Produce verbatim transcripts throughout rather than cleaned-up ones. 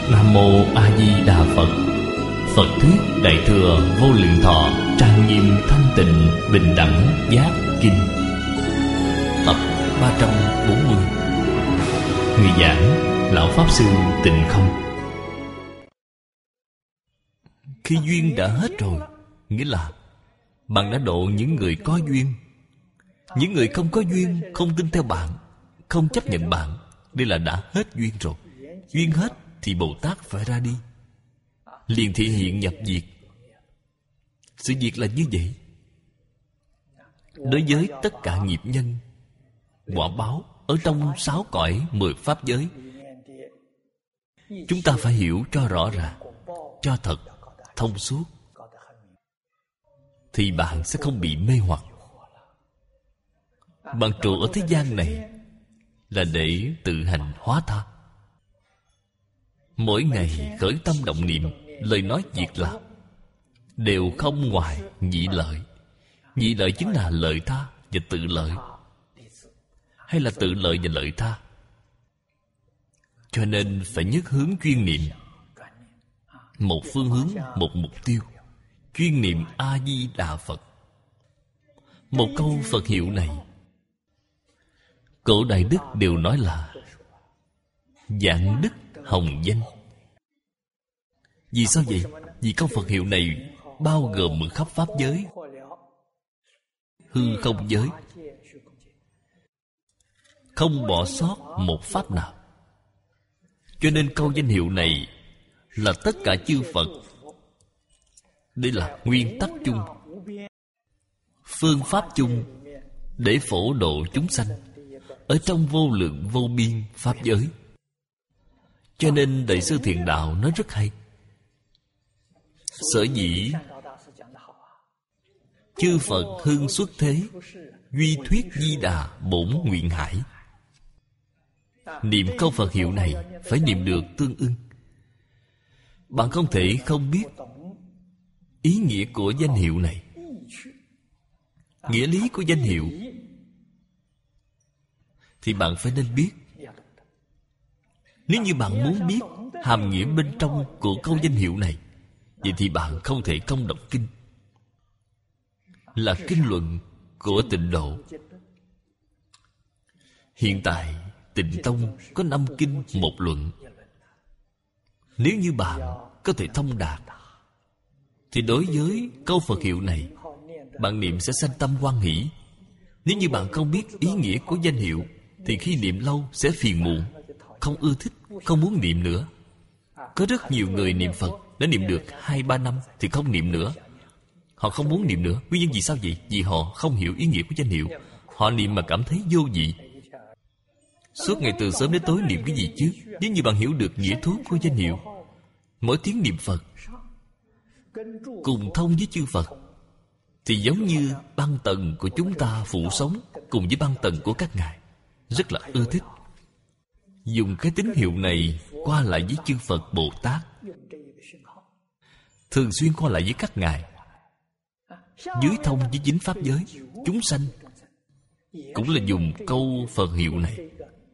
Nam Mô A Di Đà Phật. Phật thuyết Đại thừa Vô Lượng Thọ trang nghiêm thanh tịnh bình đẳng giác kinh. Tập ba trăm bốn mươi. Người giảng Lão Pháp Sư Tịnh Không. Khi duyên đã hết rồi, nghĩa là bạn đã độ những người có duyên. Những người không có duyên, không tin theo bạn, không chấp nhận bạn, đây là đã hết duyên rồi. Duyên hết thì Bồ Tát phải ra đi, liền thị hiện nhập diệt. Sự việc là như vậy. Đối với tất cả nghiệp nhân, quả báo ở trong sáu cõi mười pháp giới, chúng ta phải hiểu cho rõ ràng, cho thật, thông suốt, thì bạn sẽ không bị mê hoặc. Bạn trụ ở thế gian này là để tự hành hóa tha. Mỗi ngày khởi tâm động niệm, lời nói việc làm đều không ngoài nhị lợi. Nhị lợi chính là lợi tha và tự lợi, hay là tự lợi và lợi tha. Cho nên phải nhất hướng chuyên niệm, một phương hướng, một mục tiêu. Chuyên niệm A Di Đà Phật. Một câu Phật hiệu này, cổ đại đức đều nói là vạn đức hồng danh. Vì sao vậy? Vì câu Phật hiệu này bao gồm khắp pháp giới, hư không giới, không bỏ sót một pháp nào. Cho nên câu danh hiệu này là tất cả chư Phật. Đây là nguyên tắc chung, phương pháp chung để phổ độ chúng sanh ở trong vô lượng vô biên pháp giới. Cho nên Đại sư Thiện Đạo nói rất hay. Sở dĩ chư Phật hưng xuất thế, duy thuyết Di Đà bổn nguyện hải. Niệm câu Phật hiệu này phải niệm được tương ưng. Bạn không thể không biết ý nghĩa của danh hiệu này, nghĩa lý của danh hiệu, thì bạn phải nên biết. Nếu như bạn muốn biết hàm nghĩa bên trong của câu danh hiệu này, vậy thì bạn không thể không đọc kinh. Là kinh luận của Tịnh Độ. Hiện tại Tịnh Tông có năm kinh một luận. Nếu như bạn có thể thông đạt, thì đối với câu Phật hiệu này, bạn niệm sẽ sanh tâm hoan hỷ. Nếu như bạn không biết ý nghĩa của danh hiệu, thì khi niệm lâu sẽ phiền muộn, không ưa thích, không muốn niệm nữa. Có rất nhiều người niệm Phật đã niệm được hai ba năm thì không niệm nữa. Họ không muốn niệm nữa. Nguyên nhân vì sao vậy? Vì họ không hiểu ý nghĩa của danh hiệu. Họ niệm mà cảm thấy vô vị. Suốt ngày từ sớm đến tối niệm cái gì chứ? Nếu như bạn hiểu được nghĩa thuốc của danh hiệu, mỗi tiếng niệm Phật cùng thông với chư Phật, thì giống như băng tầng của chúng ta phủ sống cùng với băng tầng của các ngài. Rất là ưa thích. Dùng cái tín hiệu này qua lại với chư Phật Bồ Tát, thường xuyên qua lại với các ngài, dưới thông với chính pháp giới, chúng sanh cũng là dùng câu Phật hiệu này.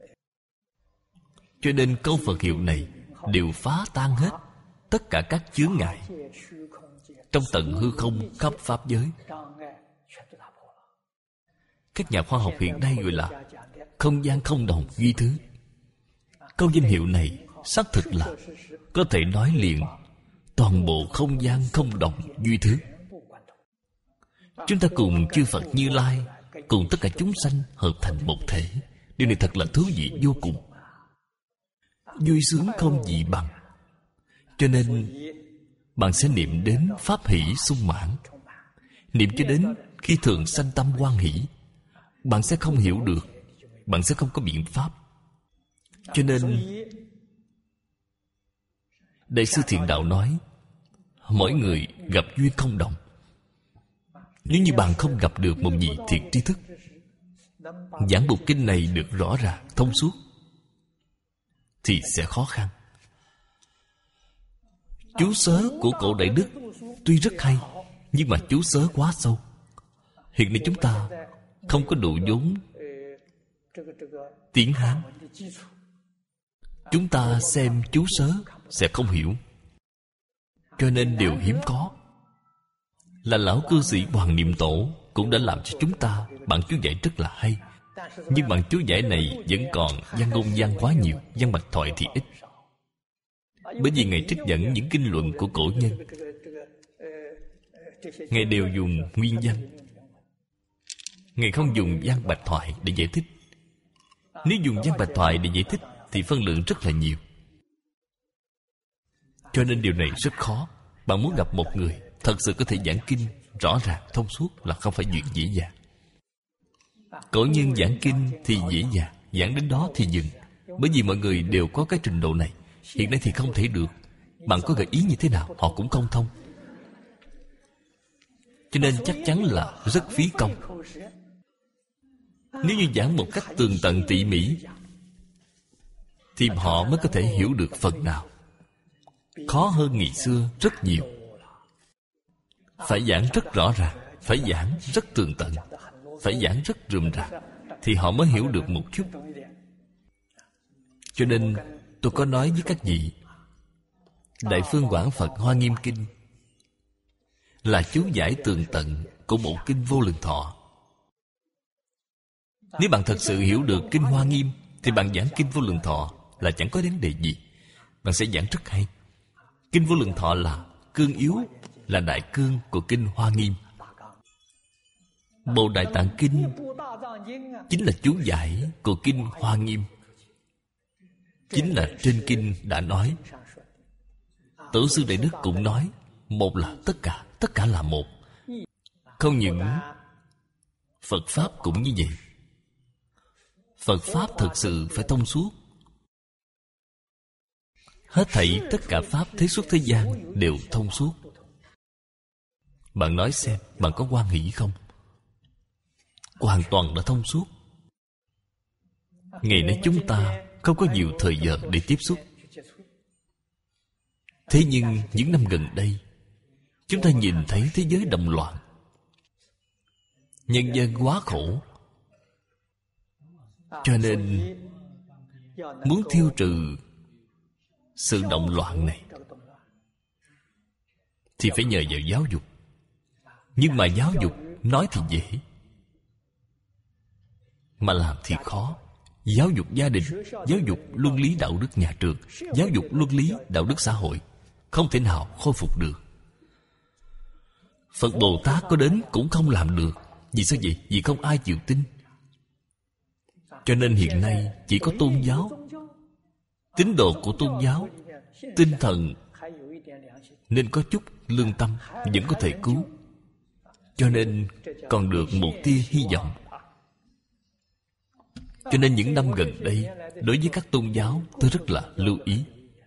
Cho nên câu Phật hiệu này đều phá tan hết tất cả các chướng ngại trong tận hư không khắp pháp giới. Các nhà khoa học hiện nay gọi là không gian không đồng duy thứ. Câu danh hiệu này xác thực là có thể nói liền toàn bộ không gian không đồng duy thứ. Chúng ta cùng chư Phật Như Lai, cùng tất cả chúng sanh hợp thành một thể. Điều này thật là thú vị vô cùng, vui sướng không gì bằng. Cho nên bạn sẽ niệm đến pháp hỷ sung mãn, niệm cho đến khi thường sanh tâm hoan hỷ. Bạn sẽ không hiểu được, bạn sẽ không có biện pháp. Cho nên Đại sư Thiện Đạo nói, mỗi người gặp duyên không đồng. Nếu như bạn không gặp được một vị thiện tri thức, giảng bộ kinh này được rõ ràng, thông suốt, thì sẽ khó khăn. Chú sớ của cổ đại đức tuy rất hay, nhưng mà chú sớ quá sâu. Hiện nay chúng ta không có đủ vốn tiếng Hán. Chúng ta xem chú sớ sẽ không hiểu, cho nên điều hiếm có là lão cư sĩ Hoàng Niệm Tổ cũng đã làm cho chúng ta bản chú giải rất là hay. Nhưng bản chú giải này vẫn còn văn ngôn văn quá nhiều, văn bạch thoại thì ít. Bởi vì Ngài trích dẫn những kinh luận của cổ nhân, Ngài đều dùng nguyên văn, Ngài không dùng văn bạch thoại để giải thích. Nếu dùng văn bạch thoại để giải thích thì phân lượng rất là nhiều. Cho nên điều này rất khó. Bạn muốn gặp một người thật sự có thể giảng kinh rõ ràng thông suốt là không phải chuyện dễ dàng. Cổ nhân giảng kinh thì dễ dàng, giảng đến đó thì dừng. Bởi vì mọi người đều có cái trình độ này. Hiện nay thì không thể được. Bạn có gợi ý như thế nào họ cũng không thông. Cho nên chắc chắn là rất phí công. Nếu như giảng một cách tường tận tỉ mỉ thì họ mới có thể hiểu được phần nào. Khó hơn ngày xưa rất nhiều. Phải giảng rất rõ ràng, phải giảng rất tường tận, phải giảng rất rườm rà thì họ mới hiểu được một chút. Cho nên tôi có nói với các vị, Đại Phương Quảng Phật Hoa Nghiêm Kinh là chú giải tường tận của bộ kinh Vô Lượng Thọ. Nếu bạn thật sự hiểu được kinh Hoa Nghiêm thì bạn giảng kinh Vô Lượng Thọ là chẳng có vấn đề gì. Bạn sẽ giảng rất hay. Kinh Vô Lượng Thọ là cương yếu, là đại cương của kinh Hoa Nghiêm. Bộ Đại Tạng Kinh chính là chú giải của kinh Hoa Nghiêm. Chính là trên kinh đã nói. Tổ sư Đại Đức cũng nói, một là tất cả, tất cả là một. Không những Phật Pháp cũng như vậy. Phật Pháp thực sự phải thông suốt. Hết thảy tất cả Pháp thế xuất thế gian đều thông suốt. Bạn nói xem, bạn có hoan hỷ không? Hoàn toàn đã thông suốt. Ngày nay chúng ta không có nhiều thời giờ để tiếp xúc. Thế nhưng những năm gần đây, chúng ta nhìn thấy thế giới động loạn, nhân dân quá khổ. Cho nên muốn tiêu trừ sự động loạn này thì phải nhờ vào giáo dục. Nhưng mà giáo dục nói thì dễ, mà làm thì khó. Giáo dục gia đình, giáo dục luân lý đạo đức nhà trường, giáo dục luân lý đạo đức xã hội không thể nào khôi phục được. Phật Bồ Tát có đến cũng không làm được. Vì sao vậy? Vì không ai chịu tin. Cho nên hiện nay chỉ có tôn giáo, tín đồ của tôn giáo, tinh thần nên có chút lương tâm vẫn có thể cứu. Cho nên còn được một tia hy vọng. Cho nên những năm gần đây, đối với các tôn giáo, tôi rất là lưu ý.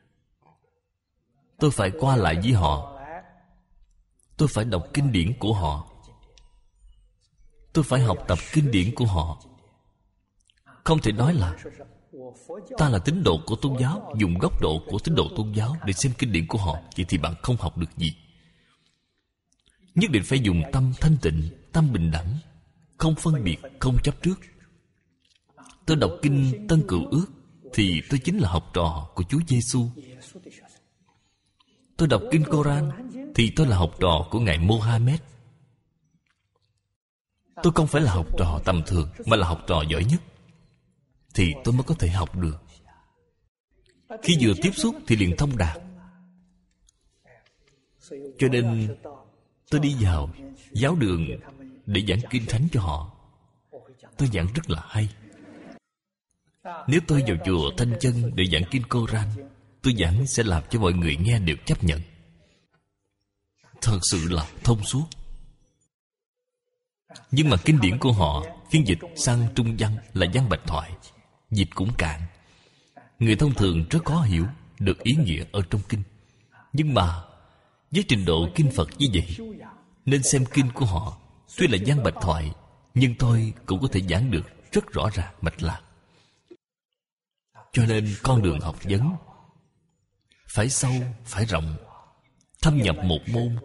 Tôi phải qua lại với họ. Tôi phải đọc kinh điển của họ. Tôi phải học tập kinh điển của họ. Không thể nói là ta là tín đồ của tôn giáo, dùng góc độ của tín đồ tôn giáo để xem kinh điển của họ. Vậy thì bạn không học được gì. Nhất định phải dùng tâm thanh tịnh, tâm bình đẳng, không phân biệt, không chấp trước. Tôi đọc kinh Tân Cựu Ước thì tôi chính là học trò của Chúa Giêsu. Tôi đọc kinh Koran thì tôi là học trò của Ngài Mohammed. Tôi không phải là học trò tầm thường, mà là học trò giỏi nhất, thì tôi mới có thể học được. Khi vừa tiếp xúc thì liền thông đạt. Cho nên tôi đi vào giáo đường để giảng kinh thánh cho họ. Tôi giảng rất là hay. Nếu tôi vào chùa Thanh Chân để giảng kinh Koran, tôi giảng sẽ làm cho mọi người nghe đều chấp nhận. Thật sự là thông suốt. Nhưng mà kinh điển của họ phiên dịch sang trung văn là văn bạch thoại, dịch cũng cạn. Người thông thường rất khó hiểu được ý nghĩa ở trong kinh. Nhưng mà với trình độ kinh Phật như vậy, nên xem kinh của họ tuy là văn bạch thoại, nhưng tôi cũng có thể giảng được rất rõ ràng mạch lạc. Cho nên con đường học vấn phải sâu, phải rộng. Thâm nhập một môn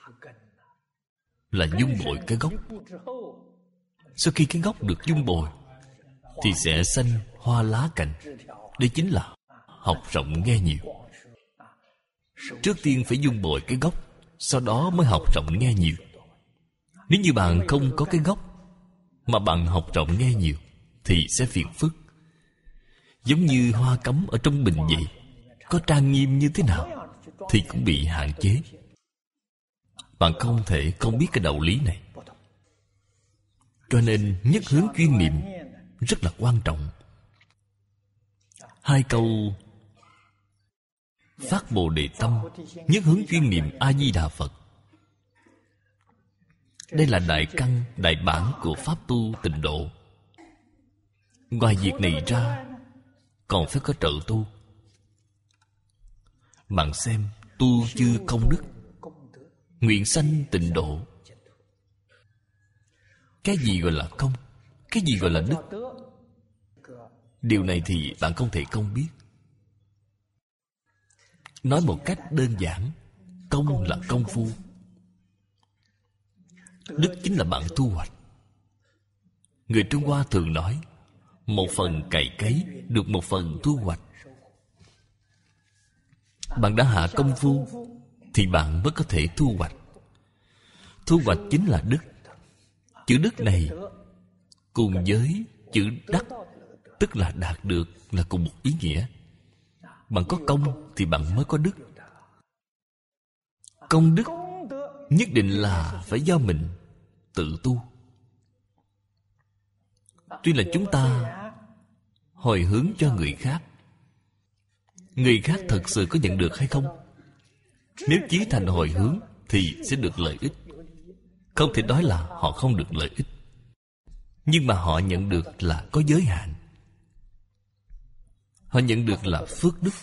là dung bồi cái gốc. Sau khi cái gốc được dung bồi thì sẽ xanh hoa lá cành. Đây chính là học rộng nghe nhiều. Trước tiên phải dung bồi cái gốc, sau đó mới học rộng nghe nhiều. Nếu như bạn không có cái gốc mà bạn học rộng nghe nhiều thì sẽ phiền phức. Giống như hoa cắm ở trong bình vậy, có trang nghiêm như thế nào thì cũng bị hạn chế. Bạn không thể không biết cái đạo lý này. Cho nên nhất hướng chuyên niệm rất là quan trọng. Hai câu phát Bồ Đề tâm, nhất hướng chuyên niệm A Di Đà Phật, đây là đại căn, đại bản của pháp tu tịnh độ. Ngoài việc này ra còn phải có trợ tu. Bạn xem, tu chư công đức, nguyện sanh tịnh độ. Cái gì gọi là công? Cái gì gọi là đức? Điều này thì bạn không thể không biết. Nói một cách đơn giản, công là công phu, đức chính là bạn thu hoạch. Người Trung Hoa thường nói, một phần cày cấy được một phần thu hoạch. Bạn đã hạ công phu thì bạn mới có thể thu hoạch. Thu hoạch chính là đức. Chữ đức này cùng với chữ đắc, tức là đạt được, là cùng một ý nghĩa. Bạn có công thì bạn mới có đức. Công đức nhất định là phải do mình tự tu. Tuy là chúng ta hồi hướng cho người khác, người khác thật sự có nhận được hay không? Nếu chí thành hồi hướng thì sẽ được lợi ích. Không thể nói là họ không được lợi ích, nhưng mà họ nhận được là có giới hạn. Họ nhận được là phước đức.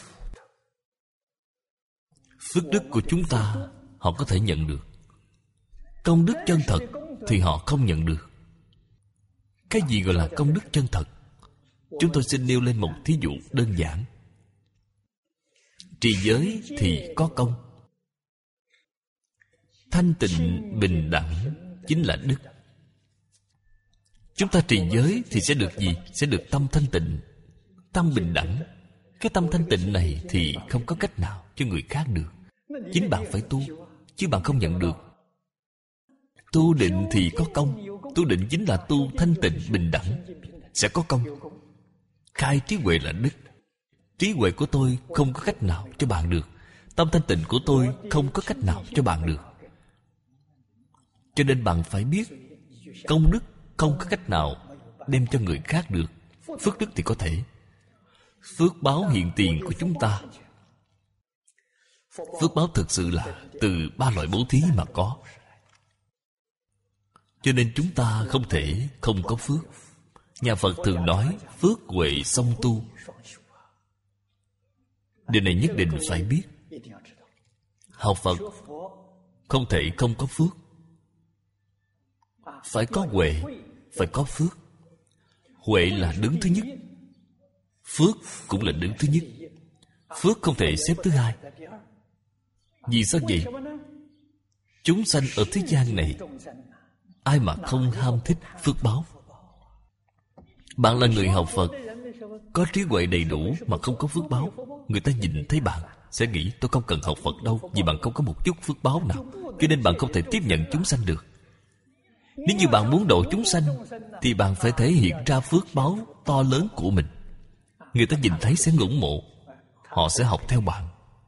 Phước đức của chúng ta họ có thể nhận được. Công đức chân thật thì họ không nhận được. Cái gì gọi là công đức chân thật? Chúng tôi xin nêu lên một thí dụ đơn giản. Trì giới thì có công. Thanh tịnh bình đẳng chính là đức. Chúng ta trì giới thì sẽ được gì? Sẽ được tâm thanh tịnh, tâm bình đẳng. Cái tâm thanh tịnh này thì không có cách nào cho người khác được. Chính bạn phải tu, chứ bạn không nhận được. Tu định thì có công. Tu định chính là tu thanh tịnh bình đẳng, sẽ có công. Khai trí huệ là đức. Trí huệ của tôi không có cách nào cho bạn được. Tâm thanh tịnh của tôi không có cách nào cho bạn được. Cho nên bạn phải biết, công đức không có cách nào đem cho người khác được. Phước đức thì có thể. Phước báo hiện tiền của chúng ta, phước báo thực sự là từ ba loại bố thí mà có. Cho nên chúng ta không thể không có phước. Nhà Phật thường nói phước huệ song tu. Điều này nhất định phải biết. Học Phật không thể không có phước. Phải có huệ, phải có phước. Huệ là đứng thứ nhất, phước cũng là đứng thứ nhất. Phước không thể xếp thứ hai. Vì sao vậy? Chúng sanh ở thế gian này, ai mà không ham thích phước báo? Bạn là người học Phật, có trí huệ đầy đủ mà không có phước báo, người ta nhìn thấy bạn sẽ nghĩ tôi không cần học Phật đâu, vì bạn không có một chút phước báo nào, cho nên bạn không thể tiếp nhận chúng sanh được. Nếu như bạn muốn độ chúng sanh thì bạn phải thể hiện ra phước báo to lớn của mình. Người ta nhìn thấy sẽ ngưỡng mộ, họ sẽ học theo bạn.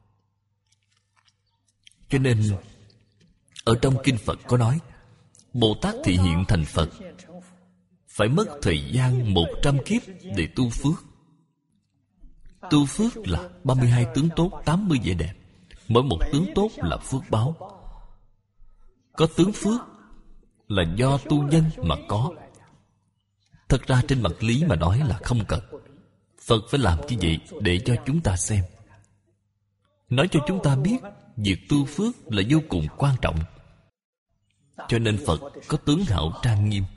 Cho nên ở trong kinh Phật có nói, Bồ Tát thị hiện thành Phật phải mất thời gian một trăm kiếp để tu phước. Tu phước là ba mươi hai tướng tốt, tám mươi vẻ đẹp. Mỗi một tướng tốt là phước báo. Có tướng phước là do tu nhân mà có. Thật ra trên mặt lý mà nói là không cần. Phật phải làm như vậy để cho chúng ta xem, nói cho chúng ta biết việc tu phước là vô cùng quan trọng. Cho nên Phật có tướng hảo trang nghiêm.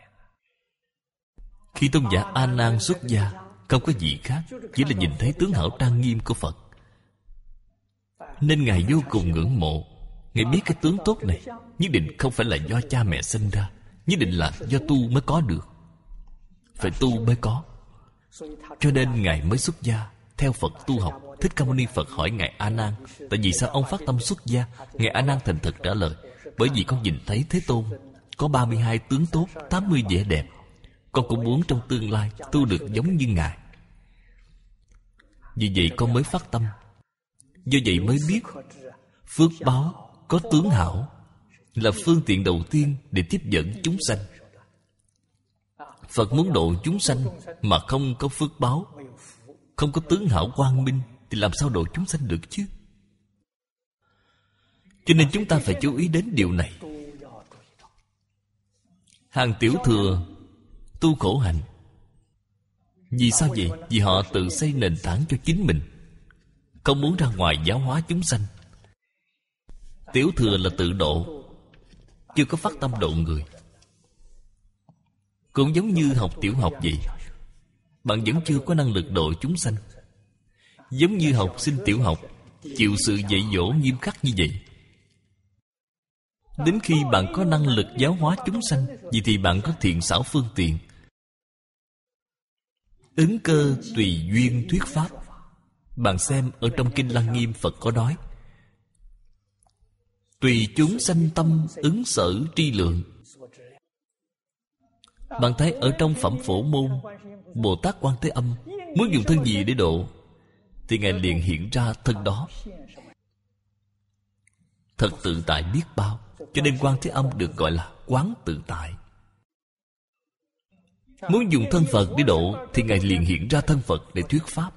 Khi tôn giả A Nan xuất gia, không có gì khác, chỉ là nhìn thấy tướng hảo trang nghiêm của Phật, nên Ngài vô cùng ngưỡng mộ. Ngài biết cái tướng tốt này nhất định không phải là do cha mẹ sinh ra, nhất định là do tu mới có được. Phải tu mới có. Cho nên Ngài mới xuất gia theo Phật tu học. Thích Ca Mâu Ni Phật hỏi Ngài A Nan: tại vì sao ông phát tâm xuất gia? Ngài A Nan thành thật trả lời: bởi vì con nhìn thấy Thế Tôn có ba mươi hai tướng tốt, tám mươi vẻ đẹp. Con cũng muốn trong tương lai tu được giống như Ngài. Vì vậy con mới phát tâm. Do vậy mới biết phước báo có tướng hảo là phương tiện đầu tiên để tiếp dẫn chúng sanh. Phật muốn độ chúng sanh mà không có phước báo, không có tướng hảo quang minh, thì làm sao độ chúng sanh được chứ? Cho nên chúng ta phải chú ý đến điều này. Hàng tiểu thừa tu khổ hạnh. Vì sao vậy? Vì họ tự xây nền tảng cho chính mình, không muốn ra ngoài giáo hóa chúng sanh. Tiểu thừa là tự độ, chưa có phát tâm độ người. Cũng giống như học tiểu học vậy, bạn vẫn chưa có năng lực độ chúng sanh. Giống như học sinh tiểu học chịu sự dạy dỗ nghiêm khắc như vậy. Đến khi bạn có năng lực giáo hóa chúng sanh, vậy thì bạn có thiện xảo phương tiện, ứng cơ tùy duyên thuyết pháp. Bạn xem ở trong Kinh Lăng Nghiêm, Phật có nói: tùy chúng sanh tâm ứng sở tri lượng. Bạn thấy ở trong Phẩm Phổ Môn, Bồ Tát Quan Thế Âm muốn dùng thân gì để độ, thì Ngài liền hiện ra thân đó. Thật tự tại biết bao. Cho nên Quan Thế Âm được gọi là quán tự tại. Muốn dùng thân Phật để độ, thì Ngài liền hiện ra thân Phật để thuyết pháp.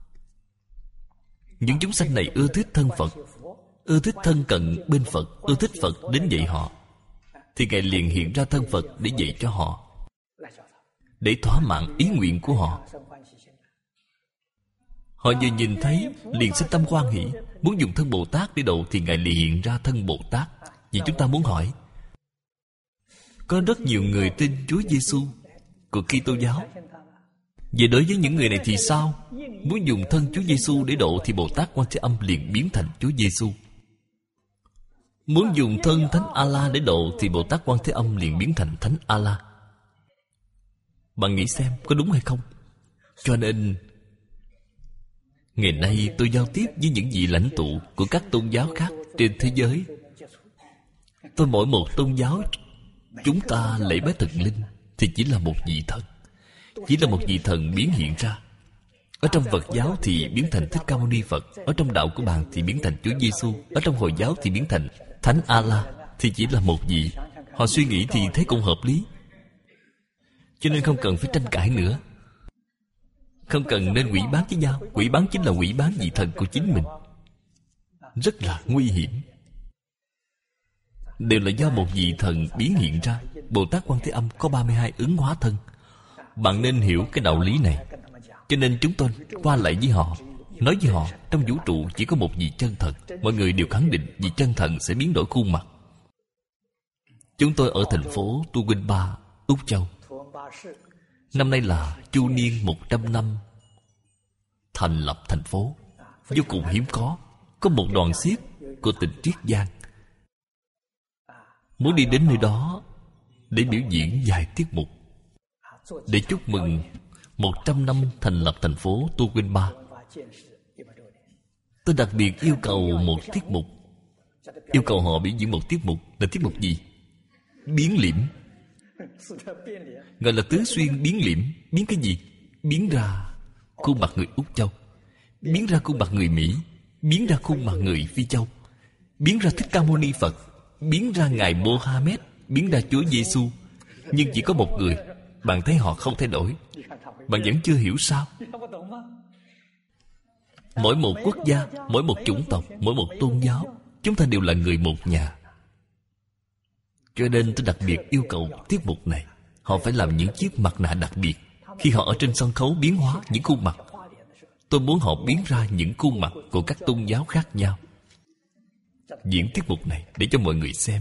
Những chúng sanh này ưa thích thân Phật, ưa thích thân cận bên Phật, ưa thích Phật đến dạy họ, thì Ngài liền hiện ra thân Phật để dạy cho họ, để thỏa mãn ý nguyện của họ. Họ vừa nhìn thấy liền sinh tâm hoan hỷ. Muốn dùng thân Bồ Tát để độ, thì Ngài liền hiện ra thân Bồ Tát. Vì chúng ta muốn hỏi, có rất nhiều người tin Chúa Giêsu của Kitô giáo. Vậy đối với những người này thì sao? Muốn dùng thân Chúa Giêsu để độ, thì Bồ Tát Quan Thế Âm liền biến thành Chúa Giêsu. Muốn dùng thân Thánh A-la để độ, thì Bồ Tát Quan Thế Âm liền biến thành Thánh A-la. Bạn nghĩ xem có đúng hay không? Cho nên ngày nay tôi giao tiếp với những vị lãnh tụ của các tôn giáo khác trên thế giới. Tôi mỗi một tôn giáo chúng ta lễ bái thần linh thì chỉ là một vị thần, chỉ là một vị thần biến hiện ra. Ở trong Phật giáo thì biến thành Thích Ca Mâu Ni Phật, ở trong đạo của bạn thì biến thành Chúa Giêsu, ở trong Hồi giáo thì biến thành Thánh A-la, thì chỉ là một vị. Họ suy nghĩ thì thấy cũng hợp lý. Cho nên không cần phải tranh cãi nữa, không cần nên quỷ bán với nhau. Quỷ bán chính là quỷ bán vị thần của chính mình, rất là nguy hiểm. Đều là do một vị thần biến hiện ra. Bồ Tát Quan Thế Âm có ba mươi hai ứng hóa thân. Bạn nên hiểu cái đạo lý này. Cho nên chúng tôi qua lại với họ, nói với họ trong vũ trụ chỉ có một vị chân thần. Mọi người đều khẳng định vị chân thần sẽ biến đổi khuôn mặt. Chúng tôi ở thành phố Tu Quynh Ba, Úc Châu. Năm nay là chu niên một trăm năm thành lập thành phố. Vô cùng hiếm có. Có một đoàn xiếc của tỉnh Triết Giang muốn đi đến nơi đó để biểu diễn vài tiết mục, để chúc mừng một trăm năm thành lập thành phố Tu Quynh Ba. Tôi đặc biệt yêu cầu một tiết mục. Yêu cầu họ biểu diễn một tiết mục. Là tiết mục gì? Biến liễm. Gọi là tứ xuyên biến liễm. Biến cái gì? Biến ra khuôn mặt người Úc Châu, biến ra khuôn mặt người Mỹ, biến ra khuôn mặt người Phi Châu, biến ra Thích Ca Mâu Ni Phật, biến ra Ngài Mohammed, biến ra Chúa Giêsu. Nhưng chỉ có một người. Bạn thấy họ không thay đổi. Bạn vẫn chưa hiểu sao? Mỗi một quốc gia, mỗi một chủng tộc, mỗi một tôn giáo, chúng ta đều là người một nhà. Cho nên tôi đặc biệt yêu cầu tiết mục này, họ phải làm những chiếc mặt nạ đặc biệt. Khi họ ở trên sân khấu biến hóa những khuôn mặt, tôi muốn họ biến ra những khuôn mặt của các tôn giáo khác nhau. Diễn tiết mục này để cho mọi người xem.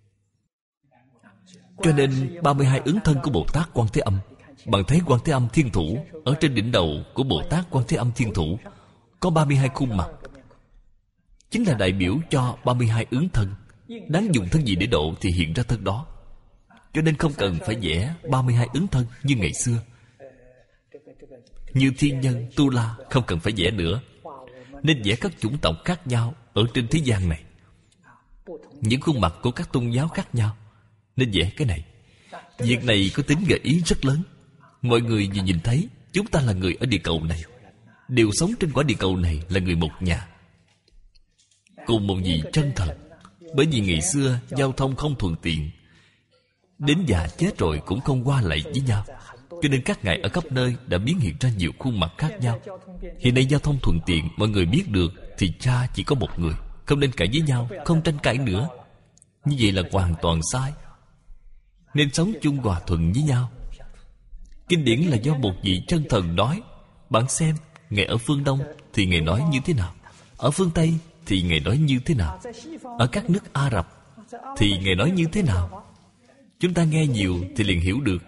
Cho nên ba mươi hai ứng thân của Bồ Tát Quan Thế Âm, bạn thấy Quan Thế Âm Thiên Thủ, ở trên đỉnh đầu của Bồ Tát Quan Thế Âm Thiên Thủ có ba mươi hai khuôn mặt, chính là đại biểu cho ba mươi hai ứng thân. Đáng dùng thân gì để độ thì hiện ra thân đó. Cho nên không cần phải vẽ ba mươi hai ứng thân như ngày xưa. Như thiên nhân, tu la không cần phải vẽ nữa, nên vẽ các chủng tộc khác nhau ở trên thế gian này, những khuôn mặt của các tôn giáo khác nhau, nên vẽ cái này. Việc này có tính gợi ý rất lớn. Mọi người vừa nhìn thấy chúng ta là người ở địa cầu này, đều sống trên quả địa cầu này, là người một nhà, cùng một vị chân thật. Bởi vì ngày xưa giao thông không thuận tiện, đến già chết rồi cũng không qua lại với nhau, cho nên các ngài ở khắp nơi đã biến hiện ra nhiều khuôn mặt khác nhau. Hiện nay giao thông thuận tiện, mọi người biết được, thì cha chỉ có một người, không nên cãi với nhau, không tranh cãi nữa. Như vậy là hoàn toàn sai. Nên sống chung hòa thuận với nhau. Kinh điển là do một vị chân thần nói. Bạn xem, Ngài ở phương Đông thì Ngài nói như thế nào, ở phương Tây thì Ngài nói như thế nào, ở các nước Ả Rập thì Ngài nói như thế nào. Chúng ta nghe nhiều thì liền hiểu được.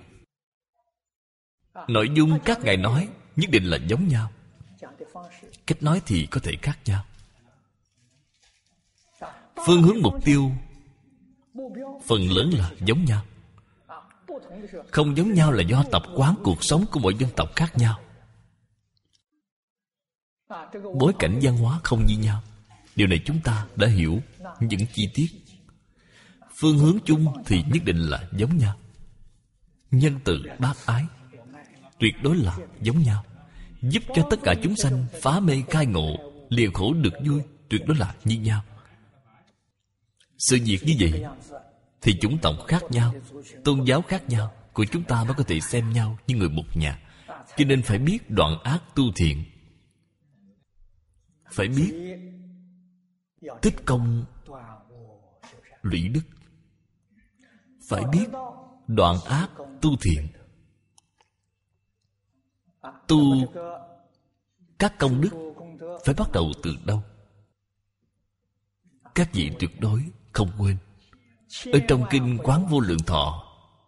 Nội dung các Ngài nói nhất định là giống nhau, cách nói thì có thể khác nhau. Phương hướng mục tiêu phần lớn là giống nhau. Không giống nhau là do tập quán cuộc sống của mỗi dân tộc khác nhau, bối cảnh văn hóa không như nhau. Điều này chúng ta đã hiểu những chi tiết. Phương hướng chung thì nhất định là giống nhau. Nhân từ bác ái tuyệt đối là giống nhau, giúp cho tất cả chúng sanh phá mê khai ngộ, lìa khổ được vui, tuyệt đối là như nhau. Sự việc như vậy thì chủng tộc khác nhau, tôn giáo khác nhau của chúng ta mới có thể xem nhau như người một nhà. Cho nên phải biết đoạn ác tu thiện, phải biết tích công lũy đức, phải biết đoạn ác tu thiện. Tu các công đức phải bắt đầu từ đâu? Các vị tuyệt đối không quên. Ở trong kinh Quán Vô Lượng Thọ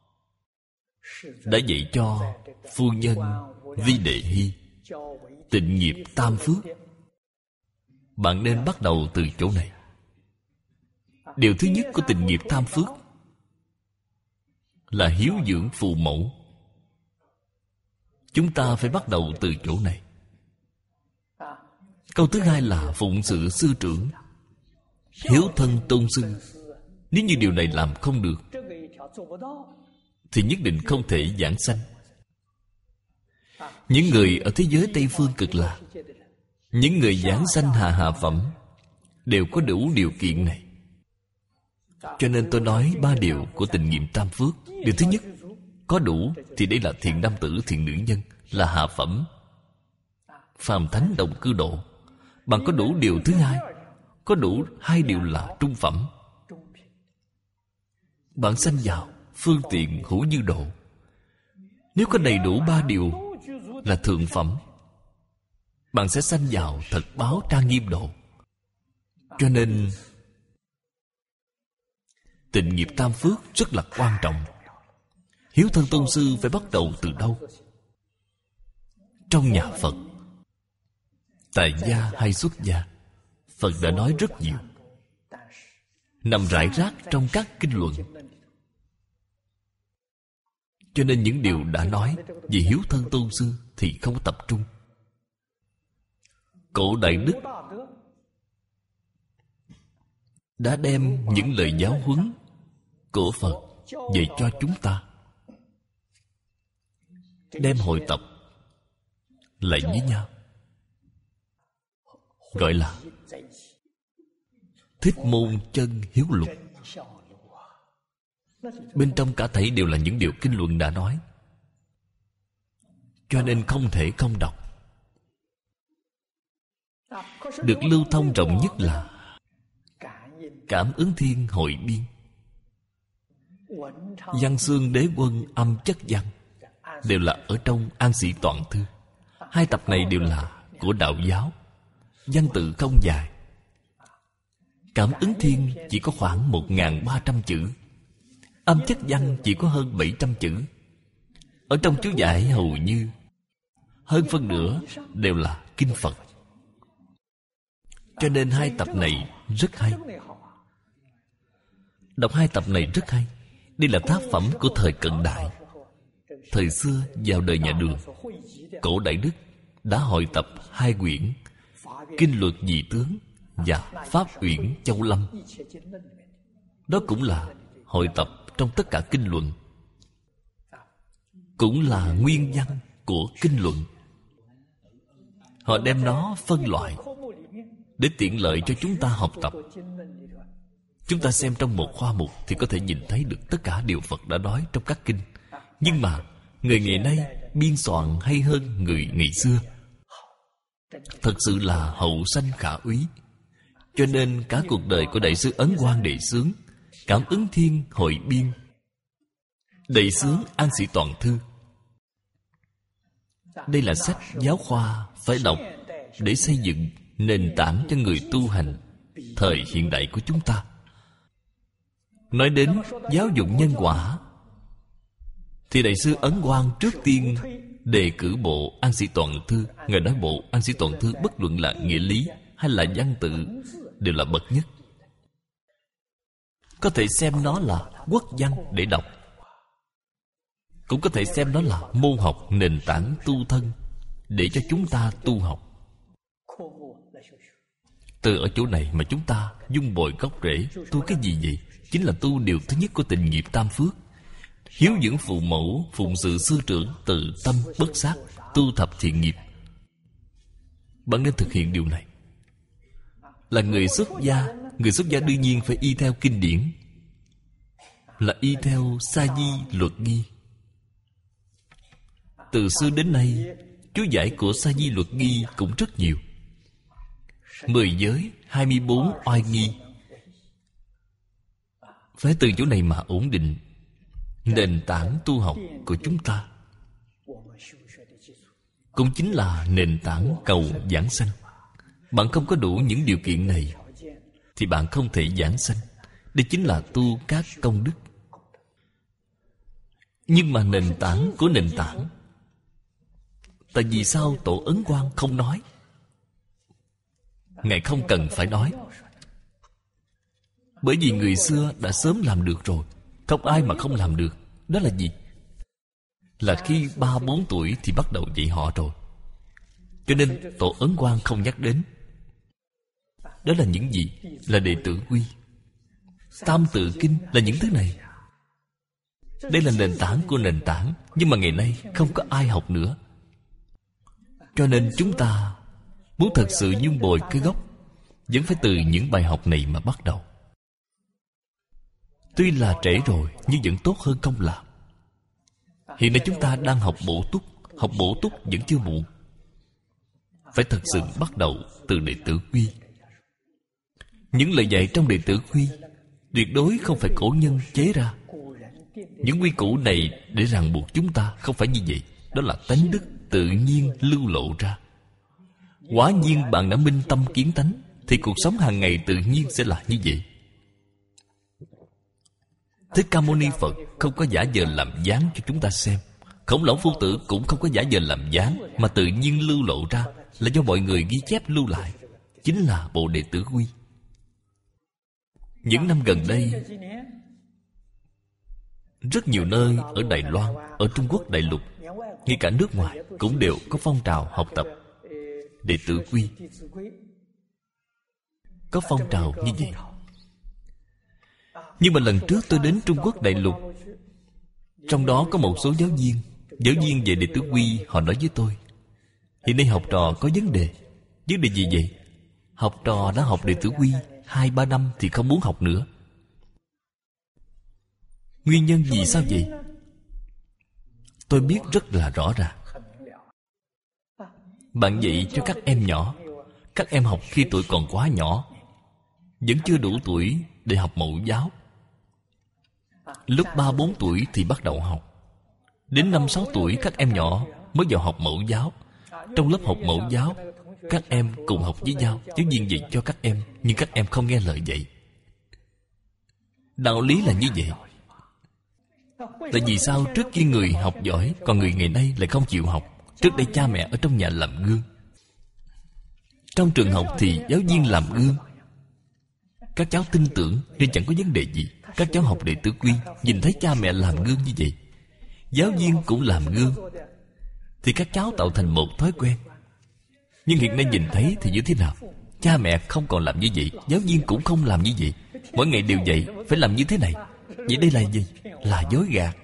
đã dạy cho phu nhân Vi Đệ Hy tịnh nghiệp tam phước. Bạn nên bắt đầu từ chỗ này. Điều thứ nhất của tịnh nghiệp tam phước là hiếu dưỡng phụ mẫu. Chúng ta phải bắt đầu từ chỗ này. Câu thứ hai là phụng sự sư trưởng, hiếu thân tôn sư. Nếu như điều này làm không được thì nhất định không thể giảng sanh. Những người ở thế giới Tây Phương Cực Lạc, những người giảng sanh hạ hạ phẩm đều có đủ điều kiện này. Cho nên tôi nói ba điều của tịnh nghiệp tam phước. Điều thứ nhất, có đủ thì đây là thiện nam tử, thiện nữ nhân, là hạ phẩm, phàm thánh đồng cư độ. Bạn có đủ điều thứ hai, có đủ hai điều là trung phẩm. Bạn sanh vào phương tiện hữu như độ. Nếu có đầy đủ ba điều là thượng phẩm, bạn sẽ sanh vào thật báo trang nghiêm độ. Cho nên tịnh nghiệp tam phước rất là quan trọng. Hiếu thân tôn sư phải bắt đầu từ đâu? Trong nhà Phật, tại gia hay xuất gia, Phật đã nói rất nhiều, nằm rải rác trong các kinh luận. Cho nên những điều đã nói về hiếu thân tôn sư thì không có tập trung. Cổ Đại Đức đã đem những lời giáo huấn của Phật dạy cho chúng ta, đem hội tập lại với nhau, gọi là Thích Môn Chân Hiếu Lục. Bên trong cả thảy đều là những điều kinh luận đã nói, cho nên không thể không đọc. Được lưu thông rộng nhất là Cảm Ứng Thiên Hội Biên, Văn Xương Đế Quân Âm Chất Văn, đều là ở trong An Sĩ Toàn Thư. Hai tập này đều là của đạo giáo, văn tự không dài. Cảm Ứng Thiên chỉ có khoảng một nghìn ba trăm chữ, Âm Chất Văn chỉ có hơn bảy trăm chữ. Ở trong chú giải hầu như hơn phân nửa đều là kinh Phật. Cho nên hai tập này rất hay. Đọc hai tập này rất hay. Đây là tác phẩm của thời cận đại. Thời xưa vào đời nhà Đường, Cổ Đại Đức đã hội tập hai quyển Kinh Luật Dị Tướng và Pháp Uyển Châu Lâm. Đó cũng là hội tập trong tất cả kinh luận, cũng là nguyên văn của kinh luận. Họ đem nó phân loại để tiện lợi cho chúng ta học tập. Chúng ta xem trong một khoa mục thì có thể nhìn thấy được tất cả điều Phật đã nói trong các kinh. Nhưng mà người ngày nay biên soạn hay hơn người ngày xưa. Thật sự là hậu sanh khả úy. Cho nên cả cuộc đời của Đại sư Ấn Quang Đại Xướng, Cảm Ứng Thiên hội biên, Đại Xướng An Sĩ Toàn Thư. Đây là sách giáo khoa phải đọc để xây dựng nền tảng cho người tu hành thời hiện đại của chúng ta. Nói đến giáo dục nhân quả thì Đại sư Ấn Quang trước tiên đề cử bộ An Sĩ Toàn Thư. Ngài nói bộ An Sĩ Toàn Thư bất luận là nghĩa lý hay là văn tự đều là bậc nhất. Có thể xem nó là quốc văn để đọc, cũng có thể xem nó là môn học nền tảng tu thân để cho chúng ta tu học. Từ ở chỗ này mà chúng ta dung bồi gốc rễ. Tu cái gì vậy? Chính là tu điều thứ nhất của tình nghiệp tam phước: hiếu dưỡng phụ mẫu, phụng sự sư trưởng, từ tâm bất sát, tu thập thiện nghiệp. Bạn nên thực hiện điều này. Là người xuất gia, người xuất gia đương nhiên phải y theo kinh điển, là y theo sa di luật nghi. Từ xưa đến nay, chú giải của sa di luật nghi cũng rất nhiều. Mười giới, hai mươi bốn oai nghi. Phải từ chỗ này mà ổn định nền tảng tu học của chúng ta, cũng chính là nền tảng cầu giảng sanh. Bạn không có đủ những điều kiện này thì bạn không thể giảng sanh. Đây chính là tu các công đức. Nhưng mà nền tảng của nền tảng, tại vì sao Tổ Ấn Quang không nói? Ngài không cần phải nói, bởi vì người xưa đã sớm làm được rồi. Không ai mà không làm được. Đó là gì? Là khi ba bốn tuổi thì bắt đầu dạy họ rồi. Cho nên Tổ Ấn Quang không nhắc đến. Đó là những gì? Là đệ tử quy, Tam Tự Kinh, là những thứ này. Đây là nền tảng của nền tảng. Nhưng mà ngày nay không có ai học nữa. Cho nên chúng ta muốn thật sự dung bồi cái gốc, vẫn phải từ những bài học này mà bắt đầu. Tuy là trễ rồi nhưng vẫn tốt hơn không làm. Hiện nay chúng ta đang học bổ túc. Học bổ túc vẫn chưa muộn. Phải thật sự bắt đầu từ đệ tử quy. Những lời dạy trong đệ tử quy tuyệt đối không phải cổ nhân chế ra. Những quy củ này để ràng buộc chúng ta, không phải như vậy. Đó là tánh đức tự nhiên lưu lộ ra. Quả nhiên bạn đã minh tâm kiến tánh thì cuộc sống hàng ngày tự nhiên sẽ là như vậy. Thích Ca Mâu Ni Phật không có giả vờ làm dáng cho chúng ta xem. Khổng Lão Phu Tử cũng không có giả vờ làm dáng, mà tự nhiên lưu lộ ra, là do mọi người ghi chép lưu lại. Chính là bộ đệ tử quy. Những năm gần đây, rất nhiều nơi ở Đài Loan, ở Trung Quốc đại lục, ngay cả nước ngoài cũng đều có phong trào học tập đệ tử quy. Có phong trào như vậy. Nhưng mà lần trước tôi đến Trung Quốc đại lục, trong đó có một số giáo viên Giáo viên về đệ tử quy, họ nói với tôi: hiện nay học trò có vấn đề. Vấn đề gì vậy? Học trò đã học đệ tử quy hai ba năm thì không muốn học nữa. Nguyên nhân vì sao vậy? Tôi biết rất là rõ ràng. Bạn dạy cho các em nhỏ, các em học khi tuổi còn quá nhỏ, vẫn chưa đủ tuổi để học mẫu giáo. Lúc ba bốn tuổi thì bắt đầu học. Đến năm sáu tuổi các em nhỏ mới vào học mẫu giáo. Trong lớp học mẫu giáo, các em cùng học với nhau, giáo viên dạy cho các em, nhưng các em không nghe lời dạy. Đạo lý là như vậy. Tại vì sao trước kia người học giỏi, còn người ngày nay lại không chịu học? Trước đây cha mẹ ở trong nhà làm gương, trong trường học thì giáo viên làm gương, các cháu tin tưởng nên chẳng có vấn đề gì. Các cháu học đệ tử quy, nhìn thấy cha mẹ làm gương như vậy, giáo viên cũng làm gương, thì các cháu tạo thành một thói quen. Nhưng hiện nay nhìn thấy thì như thế nào? Cha mẹ không còn làm như vậy, giáo viên cũng không làm như vậy. Mỗi ngày đều dạy phải làm như thế này. Vậy đây là gì? Là dối gạt.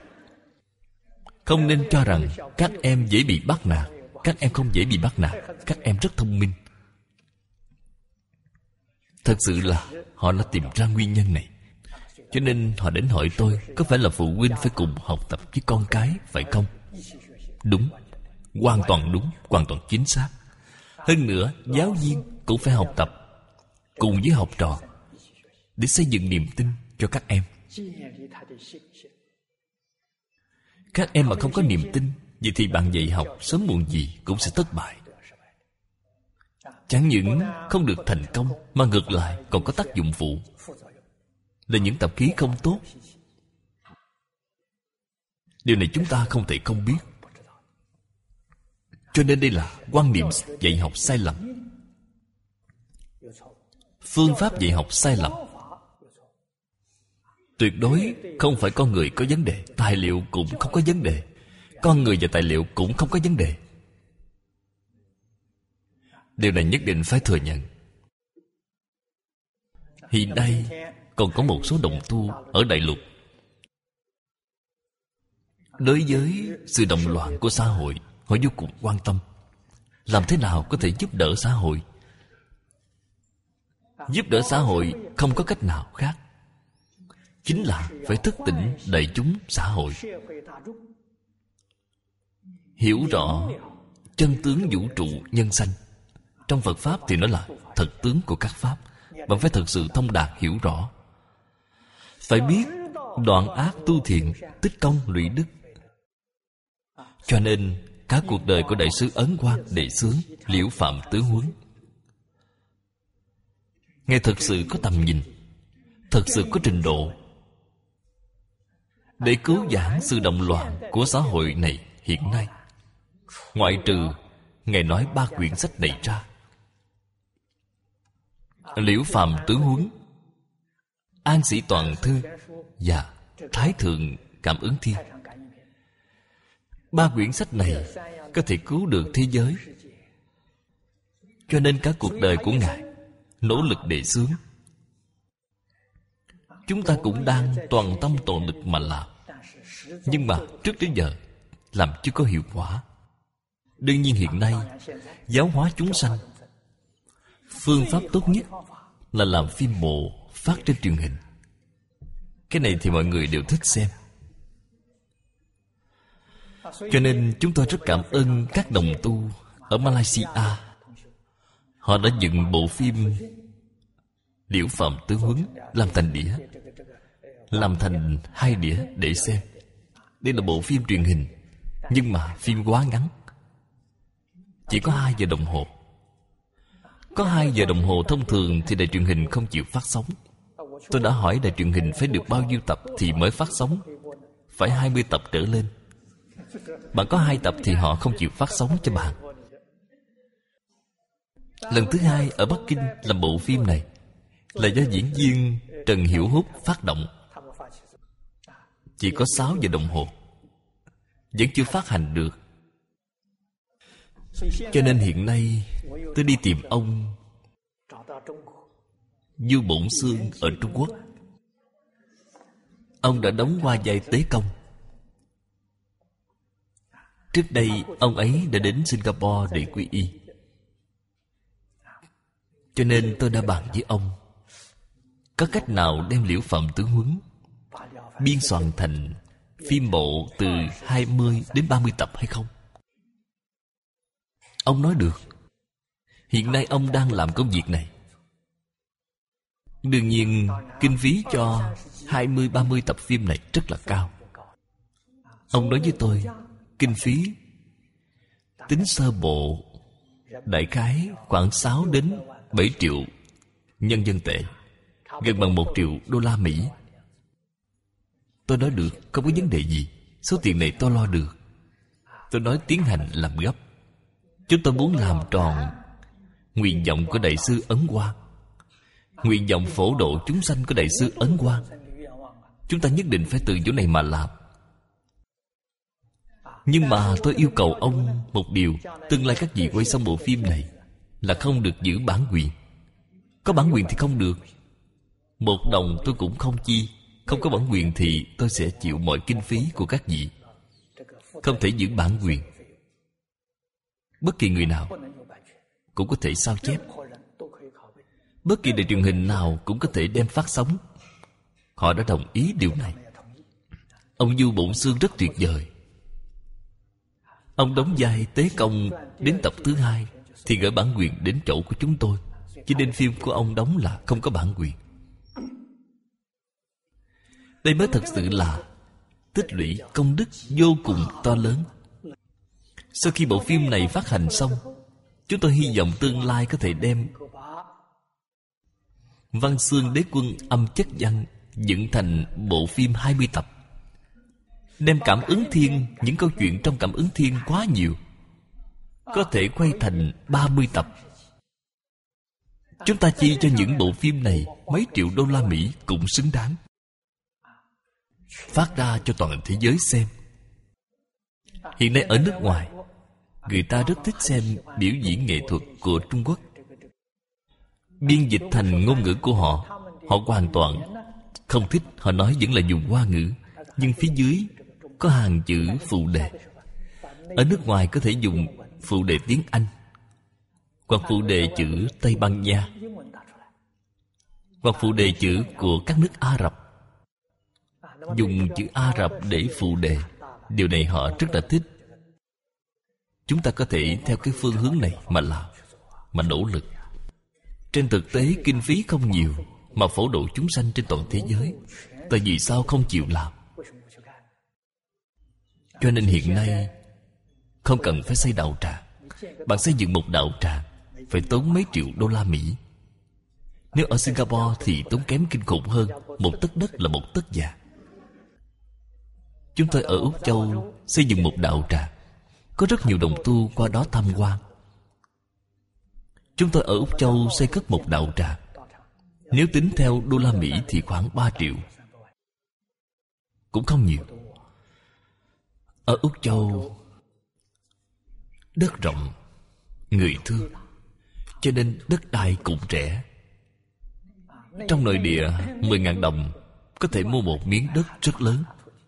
Không nên cho rằng các em dễ bị bắt nạt. Các em không dễ bị bắt nạt. Các em rất thông minh. Thật sự là họ đã tìm ra nguyên nhân này. Cho nên họ đến hỏi tôi, có phải là phụ huynh phải cùng học tập với con cái, phải không? Đúng. Hoàn toàn đúng, hoàn toàn chính xác. Hơn nữa, giáo viên cũng phải học tập cùng với học trò để xây dựng niềm tin cho các em. Các em mà không có niềm tin, vậy thì bạn dạy học sớm muộn gì cũng sẽ thất bại. Chẳng những không được thành công, mà ngược lại còn có tác dụng phụ, là những tập khí không tốt. Điều này chúng ta không thể không biết. Cho nên đây là quan niệm dạy học sai lầm, phương pháp dạy học sai lầm. Tuyệt đối không phải con người có vấn đề, tài liệu cũng không có vấn đề. Con người và tài liệu cũng không có vấn đề. Điều này nhất định phải thừa nhận. Hiện nay còn có một số đồng tu ở Đại Lục, đối với sự động loạn của xã hội, họ vô cùng quan tâm. Làm thế nào có thể giúp đỡ xã hội? Giúp đỡ xã hội không có cách nào khác, chính là phải thức tỉnh đại chúng xã hội, hiểu rõ chân tướng vũ trụ nhân sanh. Trong Phật Pháp thì nó là thật tướng của các Pháp. Bạn phải thật sự thông đạt hiểu rõ. Phải biết đoạn ác tu thiện, tích công lũy đức. Cho nên cả cuộc đời của Đại sư Ấn Quang Đại Xướng, Liễu Phạm Tứ Huấn, Ngài thật sự có tầm nhìn, thật sự có trình độ để cứu vãn sự động loạn của xã hội này hiện nay. Ngoại trừ Ngài nói ba quyển sách này ra, Liễu Phạm Tứ Huấn, An Sĩ Toàn Thư và Thái Thượng Cảm Ứng Thiên, ba quyển sách này có thể cứu được thế giới. Cho nên cả cuộc đời của Ngài nỗ lực để xướng. Chúng ta cũng đang toàn tâm toàn lực mà làm, nhưng mà trước đến giờ làm chưa có hiệu quả. Đương nhiên hiện nay giáo hóa chúng sanh, phương pháp tốt nhất là làm phim bộ phát trên truyền hình. Cái này thì mọi người đều thích xem. Cho nên chúng tôi rất cảm ơn các đồng tu ở Malaysia. Họ đã dựng bộ phim Liễu Phạm Tứ Huấn làm thành đĩa, làm thành hai đĩa để xem. Đây là bộ phim truyền hình, nhưng mà phim quá ngắn, chỉ có hai giờ đồng hồ. Có hai giờ đồng hồ thông thường thì đài truyền hình không chịu phát sóng. Tôi đã hỏi đài truyền hình phải được bao nhiêu tập thì mới phát sóng. Phải hai mươi tập trở lên. Bạn có hai tập thì họ không chịu phát sóng cho bạn. Lần thứ hai ở Bắc Kinh làm bộ phim này là do diễn viên Trần Hiểu Húc phát động. Chỉ có sáu giờ đồng hồ, vẫn chưa phát hành được. Cho nên hiện nay tôi đi tìm ông Du Bổn Xương ở Trung Quốc. Ông đã đóng qua vai Tế Công. Trước đây ông ấy đã đến Singapore để quy y. Cho nên tôi đã bàn với ông, có cách nào đem Liễu Phạm Tứ Huấn biên soạn thành phim bộ từ hai mươi đến ba mươi tập hay không? Ông nói được. Hiện nay ông đang làm công việc này. Đương nhiên kinh phí cho hai mươi ba mươi tập phim này rất là cao. Ông nói với tôi, kinh phí tính sơ bộ đại khái khoảng sáu đến bảy triệu nhân dân tệ, gần bằng một triệu đô la Mỹ. Tôi nói được, không có vấn đề gì. Số tiền này tôi lo được. Tôi nói tiến hành làm gấp. Chúng tôi muốn làm tròn nguyện vọng của Đại sư Ấn Quang, nguyện vọng phổ độ chúng sanh của Đại sư Ấn Quang. Chúng ta nhất định phải từ chỗ này mà làm. Nhưng mà tôi yêu cầu ông một điều: tương lai các vị quay xong bộ phim này là không được giữ bản quyền. Có bản quyền thì không được. Một đồng tôi cũng không chi. Không có bản quyền thì tôi sẽ chịu mọi kinh phí của các vị. Không thể giữ bản quyền. Bất kỳ người nào cũng có thể sao chép. Bất kỳ đài truyền hình nào cũng có thể đem phát sóng. Họ đã đồng ý điều này. Ông Du Bổn Xương rất tuyệt vời. Ông đóng vai Tế Công đến tập thứ hai thì gửi bản quyền đến chỗ của chúng tôi. Cho nên phim của ông đóng là không có bản quyền. Đây mới thật sự là tích lũy công đức vô cùng to lớn. Sau khi bộ phim này phát hành xong, chúng tôi hy vọng tương lai có thể đem Văn Xương Đế Quân Âm Chất Văn dựng thành bộ phim hai mươi tập. Đem Cảm Ứng Thiên, những câu chuyện trong Cảm Ứng Thiên quá nhiều, có thể quay thành ba mươi tập. Chúng ta chi cho những bộ phim này mấy triệu đô la Mỹ cũng xứng đáng. Phát ra cho toàn thế giới xem. Hiện nay ở nước ngoài, người ta rất thích xem biểu diễn nghệ thuật của Trung Quốc. Biên dịch thành ngôn ngữ của họ, họ hoàn toàn không thích. Họ nói vẫn là dùng Hoa ngữ, nhưng phía dưới có hàng chữ phụ đề. Ở nước ngoài có thể dùng phụ đề tiếng Anh, hoặc phụ đề chữ Tây Ban Nha, hoặc phụ đề chữ của các nước Ả Rập. Dùng chữ Ả Rập để phụ đề. Điều này họ rất là thích. Chúng ta có thể theo cái phương hướng này mà làm, mà nỗ lực. Trên thực tế kinh phí không nhiều mà phổ độ chúng sanh trên toàn thế giới. Tại vì sao không chịu làm? Cho nên hiện nay không cần phải xây đạo tràng. Bạn xây dựng một đạo tràng phải tốn mấy triệu đô la Mỹ. Nếu ở Singapore thì tốn kém kinh khủng hơn. Một tấc đất là một tấc vàng. Chúng tôi ở Úc Châu xây dựng một đạo tràng, có rất nhiều đồng tu qua đó tham quan. Chúng tôi ở Úc Châu xây cất một đạo tràng, nếu tính theo đô la Mỹ thì khoảng ba triệu. Cũng không nhiều. Ở Úc Châu đất rộng, người thưa, cho nên đất đai cũng rẻ. Trong nội địa mười ngàn đồng có thể mua một miếng đất rất lớn.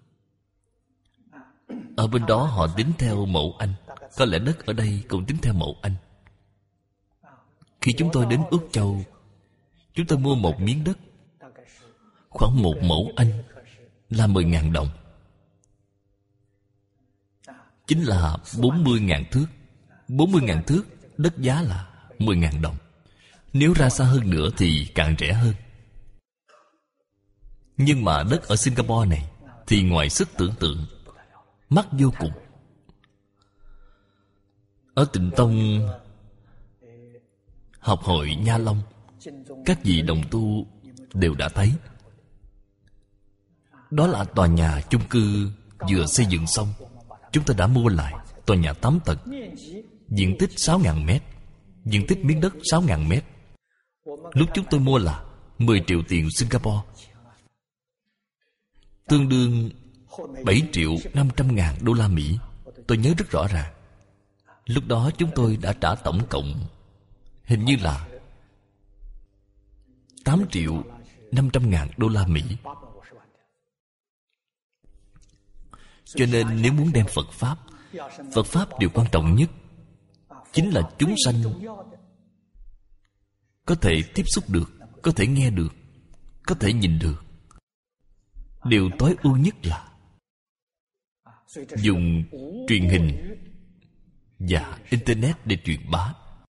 Ở bên đó họ tính theo mẫu Anh. Có lẽ đất ở đây cũng tính theo mẫu Anh. Khi chúng tôi đến Úc Châu, chúng tôi mua một miếng đất khoảng một mẫu Anh là mười ngàn đồng. Chính là bốn mươi ngàn thước. Bốn mươi ngàn thước, đất giá là mười ngàn đồng. Nếu ra xa hơn nữa thì càng rẻ hơn. Nhưng mà đất ở Singapore này thì ngoài sức tưởng tượng, mắc vô cùng. Ở Tịnh Tông học hội Nha Long, các vị đồng tu đều đã thấy. Đó là tòa nhà chung cư vừa xây dựng xong. Chúng ta đã mua lại tòa nhà tám tầng, diện tích sáu nghìn mét, diện tích miếng đất sáu nghìn mét. Lúc chúng tôi mua là mười triệu tiền Singapore, tương đương bảy triệu năm trăm ngàn đô la Mỹ. Tôi nhớ rất rõ ràng. Lúc đó chúng tôi đã trả tổng cộng hình như là tám triệu năm trăm ngàn đô la Mỹ. Cho nên nếu muốn đem Phật Pháp, Phật Pháp điều quan trọng nhất chính là chúng sanh có thể tiếp xúc được, có thể nghe được, có thể nhìn được. Điều tối ưu nhất là dùng truyền hình và Internet để truyền bá.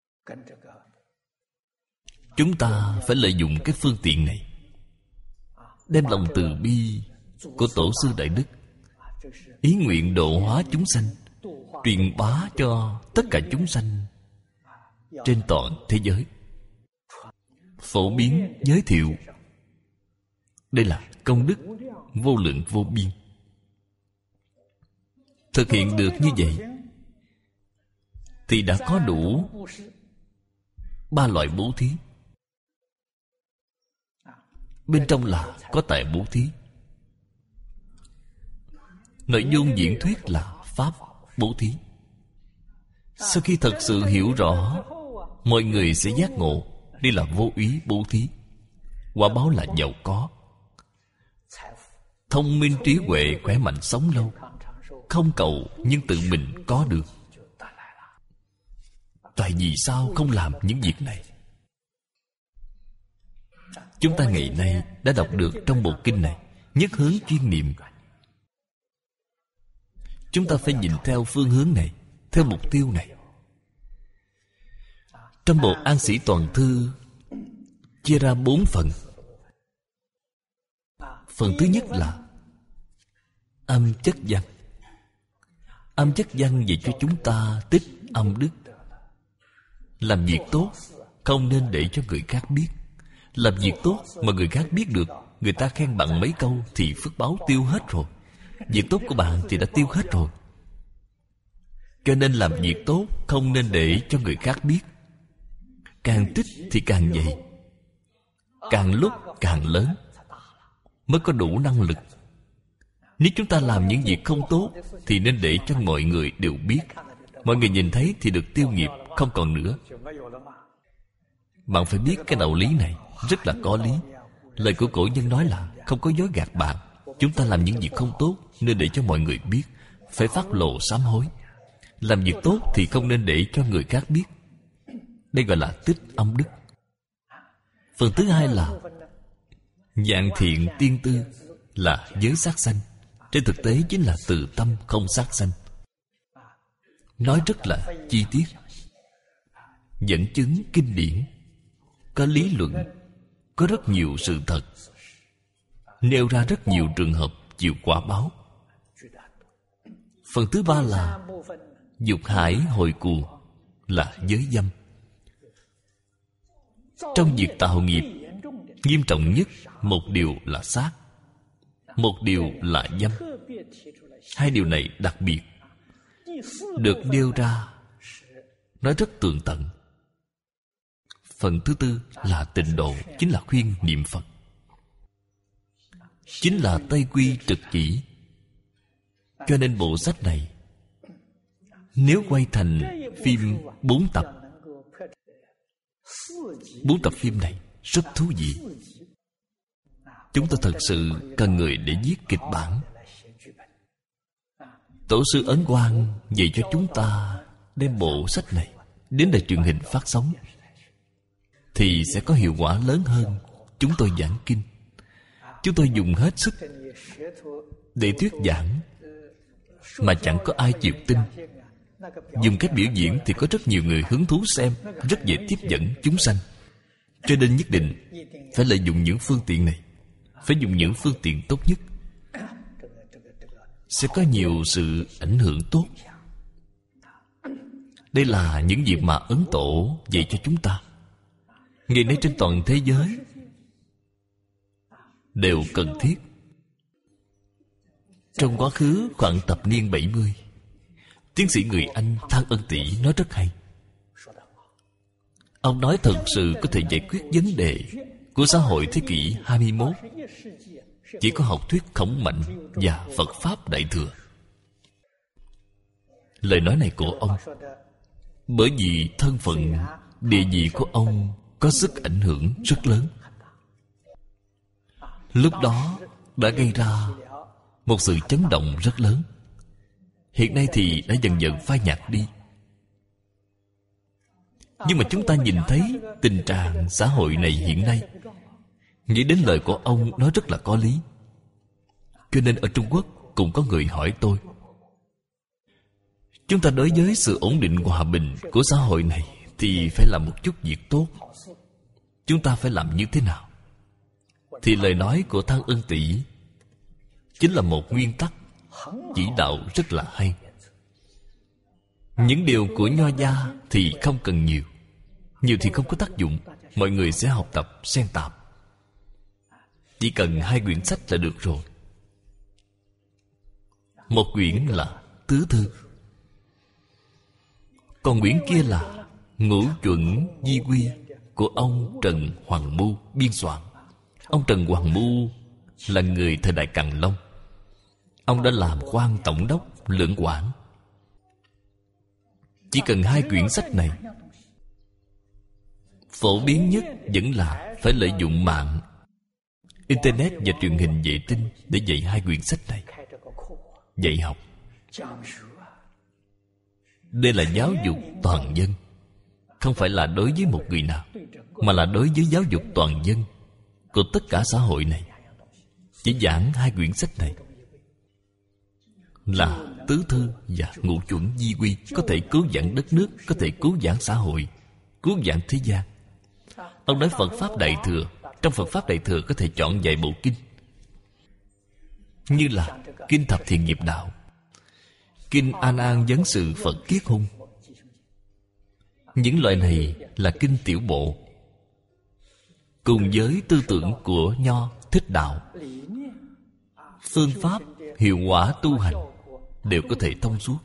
Chúng ta phải lợi dụng cái phương tiện này, đem lòng từ bi của Tổ sư Đại Đức, ý nguyện độ hóa chúng sanh, truyền bá cho tất cả chúng sanh trên toàn thế giới. Phổ biến, giới thiệu. Đây là công đức vô lượng vô biên. Thực hiện được như vậy thì đã có đủ ba loại bố thí. Bên trong là có tài bố thí. Nội dung diễn thuyết là Pháp. bố thí. Sau khi thật sự hiểu rõ, mọi người sẽ giác ngộ đây là vô úy bố thí. Quả báo là giàu có, thông minh trí huệ, khỏe mạnh sống lâu. Không cầu nhưng tự mình có được. Tại vì sao không làm những việc này? Chúng ta ngày nay đã đọc được trong bộ kinh này, nhất hướng chuyên niệm. Chúng ta phải nhìn theo phương hướng này, theo mục tiêu này. Trong bộ An Sĩ Toàn Thư chia ra bốn phần. Phần thứ nhất là âm chất văn. Âm chất văn về cho chúng ta tích âm đức. Làm việc tốt không nên để cho người khác biết. Làm việc tốt mà người khác biết được, người ta khen bạn mấy câu thì phước báo tiêu hết rồi. Việc tốt của bạn thì đã tiêu hết rồi. Cho nên làm việc tốt không nên để cho người khác biết. Càng tích thì càng dày, càng lúc càng lớn, mới có đủ năng lực. Nếu chúng ta làm những việc không tốt thì nên để cho mọi người đều biết. Mọi người nhìn thấy thì được tiêu nghiệp, không còn nữa. Bạn phải biết cái đạo lý này rất là có lý. Lời của cổ nhân nói là không có dối gạt bạn. Chúng ta làm những việc không tốt nên để cho mọi người biết, phải phát lộ sám hối. Làm việc tốt thì không nên để cho người khác biết. Đây gọi là tích âm đức. Phần thứ hai là dạng thiện tiên tư, là giới sát sanh. Trên thực tế chính là từ tâm không sát sanh. Nói rất là chi tiết, dẫn chứng kinh điển, có lý luận, có rất nhiều sự thật, nêu ra rất nhiều trường hợp chịu quả báo. Phần thứ ba là dục hải hồi cuồng, là giới dâm. Trong việc tạo nghiệp, nghiêm trọng nhất một điều là sát, một điều là dâm. Hai điều này đặc biệt được nêu ra, nói rất tường tận. Phần thứ tư là tịnh độ, chính là khuyên niệm Phật, chính là Tây Quy trực chỉ. Cho nên bộ sách này nếu quay thành phim bốn tập, bốn tập phim này rất thú vị. Chúng ta thật sự cần người để viết kịch bản. Tổ sư Ấn Quang dạy cho chúng ta đem bộ sách này đến đài truyền hình phát sóng thì sẽ có hiệu quả lớn hơn chúng tôi giảng kinh. Chúng tôi dùng hết sức để thuyết giảng mà chẳng có ai chịu tin. Dùng cách biểu diễn thì có rất nhiều người hứng thú xem, rất dễ tiếp dẫn chúng sanh. Cho nên nhất định phải lợi dụng những phương tiện này, phải dùng những phương tiện tốt nhất, sẽ có nhiều sự ảnh hưởng tốt. Đây là những việc mà Ấn Tổ dạy cho chúng ta. Ngày nay trên toàn thế giới đều cần thiết. Trong quá khứ khoảng thập niên bảy mươi, tiến sĩ người Anh Thang Ân Tỷ nói rất hay. Ông nói thật sự có thể giải quyết vấn đề của xã hội thế kỷ hai mươi mốt chỉ có học thuyết Khổng Mạnh và Phật Pháp Đại Thừa. Lời nói này của ông bởi vì thân phận, địa vị của ông có sức ảnh hưởng rất lớn. Lúc đó đã gây ra một sự chấn động rất lớn. Hiện nay thì đã dần dần phai nhạt đi. Nhưng mà chúng ta nhìn thấy tình trạng xã hội này hiện nay, nghĩ đến lời của ông nói rất là có lý. Cho nên ở Trung Quốc cũng có người hỏi tôi, chúng ta đối với sự ổn định hòa bình của xã hội này thì phải làm một chút việc tốt. Chúng ta phải làm như thế nào? Thì lời nói của Thang Ân Tỷ chính là một nguyên tắc chỉ đạo rất là hay. Những điều của Nho gia thì không cần nhiều, nhiều thì không có tác dụng. Mọi người sẽ học tập xen tạp. Chỉ cần hai quyển sách là được rồi. Một quyển là Tứ Thư, còn quyển kia là Ngũ Chuẩn Di Quy của ông Trần Hoàng Mưu biên soạn. Ông Trần Hoàng Mưu là người thời đại Càn Long. Ông đã làm quan tổng đốc lưỡng quản. Chỉ cần hai quyển sách này. Phổ biến nhất vẫn là phải lợi dụng mạng Internet và truyền hình vệ tinh để dạy hai quyển sách này. Dạy học. Đây là giáo dục toàn dân. Không phải là đối với một người nào, mà là đối với giáo dục toàn dân của tất cả xã hội này. Chỉ giảng hai quyển sách này là tứ thư và ngũ chuẩn di quy, có thể cứu vãn đất nước, có thể cứu vãn xã hội, cứu vãn thế gian. Ông nói Phật Pháp Đại Thừa. Trong Phật Pháp Đại Thừa có thể chọn vài bộ kinh, như là Kinh Thập Thiện Nghiệp Đạo, Kinh An An Vấn Sự Phật Kiết Hung. Những loại này là kinh tiểu bộ, cùng với tư tưởng của Nho Thích Đạo, phương pháp hiệu quả tu hành đều có thể thông suốt.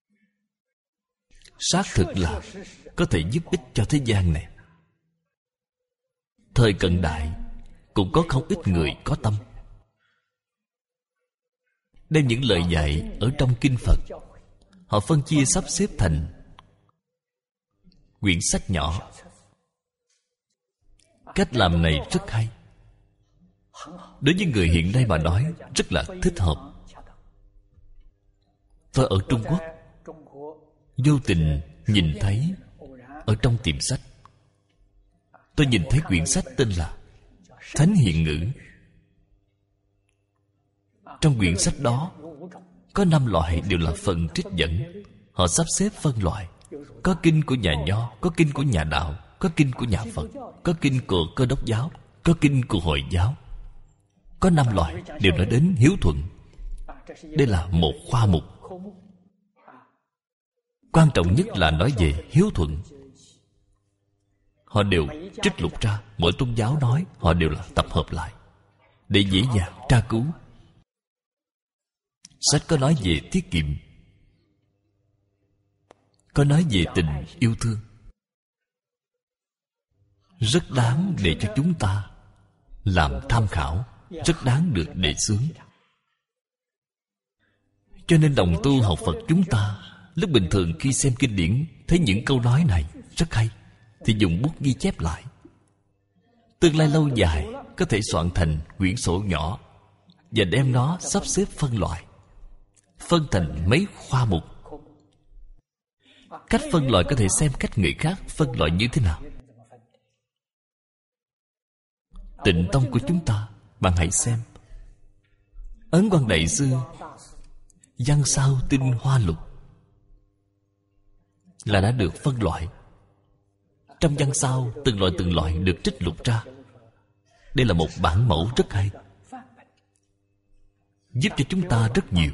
Xác thực là có thể giúp ích cho thế gian này. Thời cận đại cũng có không ít người có tâm, đem những lời dạy ở trong kinh Phật, họ phân chia sắp xếp thành quyển sách nhỏ. Cách làm này rất hay. Đối với người hiện nay mà nói, rất là thích hợp. Tôi ở Trung Quốc vô tình nhìn thấy ở trong tiệm sách, tôi nhìn thấy quyển sách tên là Thánh Hiện Ngữ. Trong quyển sách đó có năm loại đều là phần trích dẫn. Họ sắp xếp phân loại. Có kinh của nhà Nho, có kinh của nhà Đạo, có kinh của nhà Phật, có kinh của Cơ Đốc giáo, có kinh của Hồi giáo. Có năm loại đều nói đến hiếu thuận. Đây là một khoa mục. Quan trọng nhất là nói về hiếu thuận. Họ đều trích lục ra. Mỗi tôn giáo nói họ đều là tập hợp lại để dễ dàng tra cứu. Sách có nói về tiết kiệm, có nói về tình yêu thương, rất đáng để cho chúng ta làm tham khảo, rất đáng được đề xướng. Cho nên đồng tu học Phật chúng ta, lúc bình thường khi xem kinh điển thấy những câu nói này rất hay, thì dùng bút ghi chép lại. Tương lai lâu dài có thể soạn thành quyển sổ nhỏ và đem nó sắp xếp phân loại, phân thành mấy khoa mục. Cách phân loại có thể xem cách người khác phân loại như thế nào. Tịnh tông của chúng ta, bạn hãy xem Ấn Quang Đại Sư Văn Sao Tinh Hoa Lục là đã được phân loại. Trong văn sao, từng loại từng loại được trích lục ra. Đây là một bản mẫu rất hay, giúp cho chúng ta rất nhiều.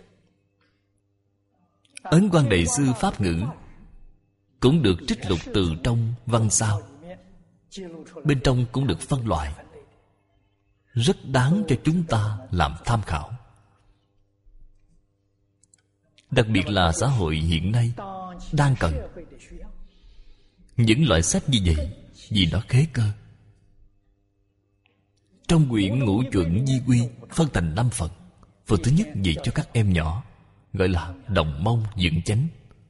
Ấn Quang Đại Sư Pháp Ngữ cũng được trích lục từ trong văn sao. Bên trong cũng được phân loại, rất đáng cho chúng ta làm tham khảo. Đặc biệt là xã hội hiện nay đang cần những loại sách như vậy, vì nó khế cơ. Trong quyển Ngũ Chuẩn Di Quy phân thành năm phần. Phần thứ nhất dạy cho các em nhỏ, gọi là đồng mông dựng chánh.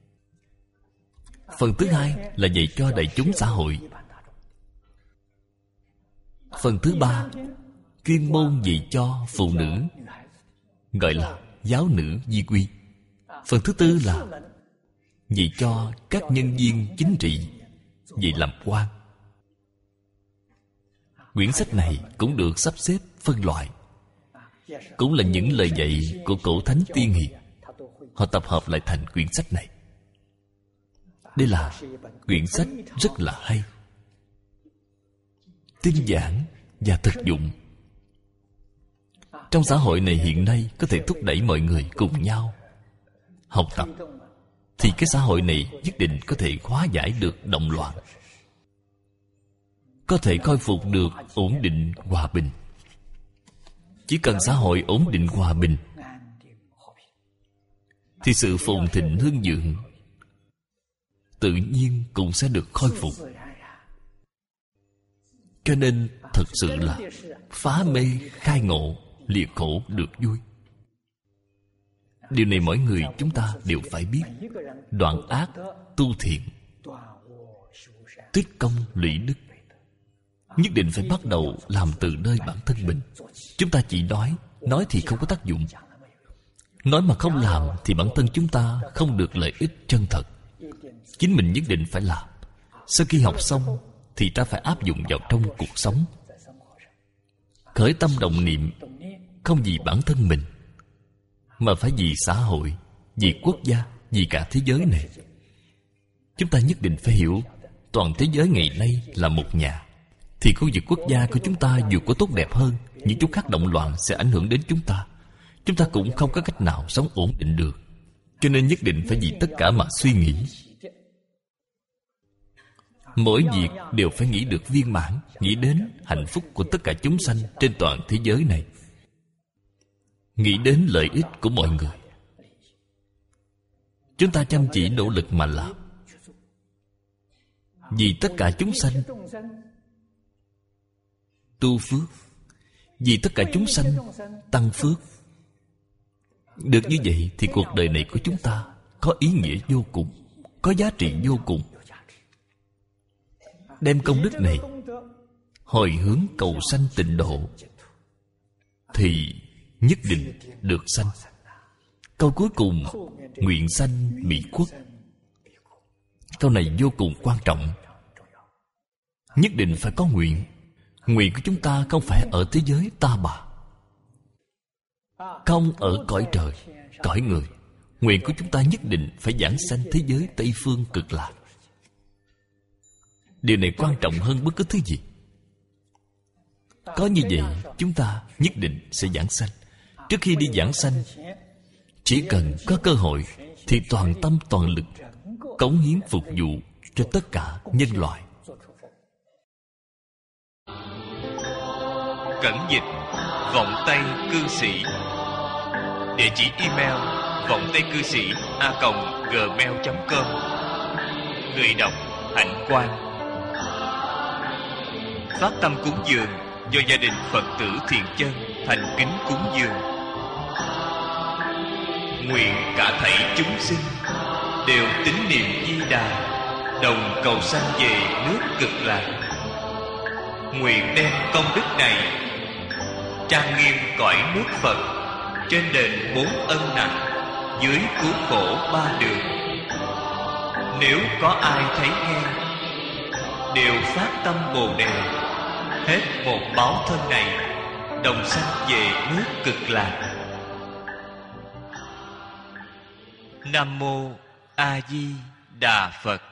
Phần thứ hai là dạy cho đại chúng xã hội. Phần thứ ba chuyên môn dạy cho phụ nữ, gọi là giáo nữ di quy. Phần thứ tư là dạy cho các nhân viên chính trị về làm quan. Quyển sách này cũng được sắp xếp phân loại, cũng là những lời dạy của cổ thánh tiên hiền. Họ tập hợp lại thành quyển sách này. Đây là quyển sách rất là hay, tinh giản và thực dụng. Trong xã hội này hiện nay có thể thúc đẩy mọi người cùng nhau học tập, thì cái xã hội này nhất định có thể hóa giải được động loạn, có thể khôi phục được ổn định hòa bình. Chỉ cần xã hội ổn định hòa bình thì sự phồn thịnh hưng vượng tự nhiên cũng sẽ được khôi phục. Cho nên thật sự là phá mê khai ngộ, lìa khổ được vui. Điều này mỗi người chúng ta đều phải biết. Đoạn ác tu thiện, tích công lũy đức. Nhất định phải bắt đầu làm từ nơi bản thân mình. Chúng ta chỉ nói, nói thì không có tác dụng. Nói mà không làm thì bản thân chúng ta không được lợi ích chân thật. Chính mình nhất định phải làm. Sau khi học xong thì ta phải áp dụng vào trong cuộc sống. Khởi tâm động niệm không vì bản thân mình, mà phải vì xã hội, vì quốc gia, vì cả thế giới này. Chúng ta nhất định phải hiểu, toàn thế giới ngày nay là một nhà. Thì khu vực quốc gia của chúng ta dù có tốt đẹp hơn, những chỗ khác động loạn sẽ ảnh hưởng đến chúng ta. Chúng ta cũng không có cách nào sống ổn định được. Cho nên nhất định phải vì tất cả mà suy nghĩ. Mỗi việc đều phải nghĩ được viên mãn, nghĩ đến hạnh phúc của tất cả chúng sanh trên toàn thế giới này, nghĩ đến lợi ích của mọi người. Chúng ta chăm chỉ nỗ lực mà làm, vì tất cả chúng sanh tu phước, vì tất cả chúng sanh tăng phước. Được như vậy thì cuộc đời này của chúng ta có ý nghĩa vô cùng, có giá trị vô cùng. Đem công đức này hồi hướng cầu sanh tịnh độ thì nhất định được sanh. Câu cuối cùng, nguyện sanh mỹ quốc. Câu này vô cùng quan trọng. Nhất định phải có nguyện. Nguyện của chúng ta không phải ở thế giới ta bà, không ở cõi trời, cõi người. Nguyện của chúng ta nhất định phải giảng sanh thế giới Tây Phương Cực Lạc. Điều này quan trọng hơn bất cứ thứ gì. Có như vậy, chúng ta nhất định sẽ giảng sanh. Trước khi đi giảng sanh, chỉ cần có cơ hội thì toàn tâm toàn lực cống hiến phục vụ cho tất cả nhân loại. Cẩn dịch vọng tây cư sĩ. Địa chỉ email vọng tây cư sĩ a còng gmail chấm com. Người đọc Hạnh Quang. Phát tâm cúng dường do gia đình Phật tử Thiện Chân thành kính cúng dường. Nguyện cả thảy chúng sinh đều tín niệm Di Đà, đồng cầu sanh về nước Cực Lạc. Nguyện đem công đức này trang nghiêm cõi nước Phật, trên đền bốn ân nặng, dưới cứu khổ ba đường. Nếu có ai thấy nghe, đều phát tâm Bồ Đề, hết một báo thân này, đồng sanh về nước Cực Lạc. Nam mô A Di Đà Phật.